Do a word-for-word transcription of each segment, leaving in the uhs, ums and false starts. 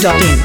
Dot in.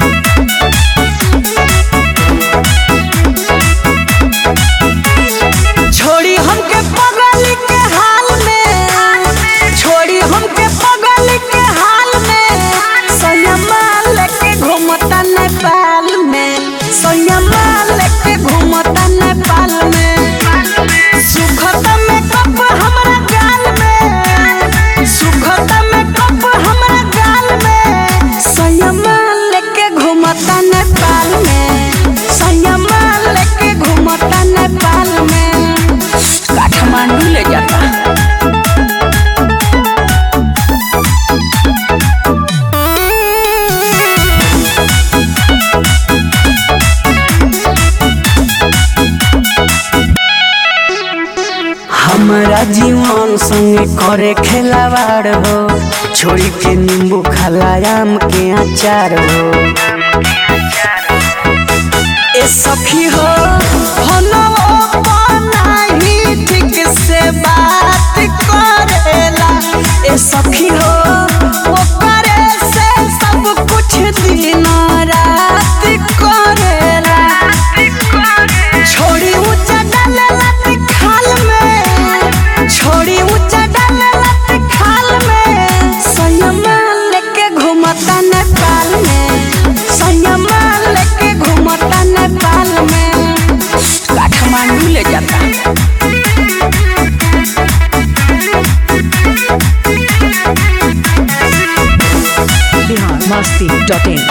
छोड़ी हमके पगल के हाल में, छोड़ी हमके पगल के हाल में, सैयमा लेके घूमता नेपाल में, सैयमा लेके घूमता नेपाल में। सुखत में कप हमरा गाल में, सुखत में कप हमरा गाल में, सैयमा लेके घूमता नेपाल में, सैयमा लेके घूमता नेपाल में। काठमांडू ले जाता हमारा जीवन संगे करे खिलावाड़ हो, छोड़ी के नींबू खाला आम के अचार हो। ए सखी हो फोनवो बनाही ठीक से बात करेला, ए सखी हो वो करे से सब कुछ दिन रात करेला। छोड़ी ऊंचा डालेला खाल में, छोड़ी ऊंचा डालेला खाल में, सैयमा लेके घूमता नेपाल में, सैयमा लेके घूमता नेपाल में। काठमांडू ले जाता बिहार मस्ती डॉट इन।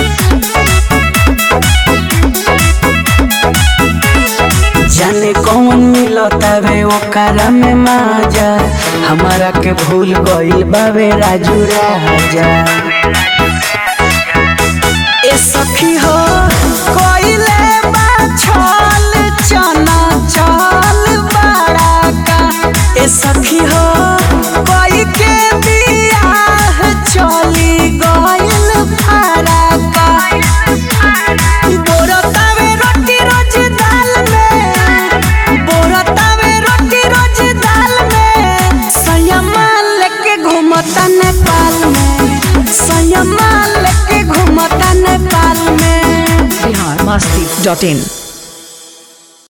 जाने कौन मिलता वे ओकरा में माजा, हमारा के भूल गइल बावे राजू राजा। ए सखी हो कोइले बा छल चना चल बड़ा का, ए सखी हो कोई के बियाह चली गइल फराका। बोरतावे रोटी रोज दाल में, बोरतावे रोटी रोज दाल में, सैयमा लेके घूमता नेपाल में, सैयमा लेके घूमता नेपाल में। बिहार मस्ती डॉट इन।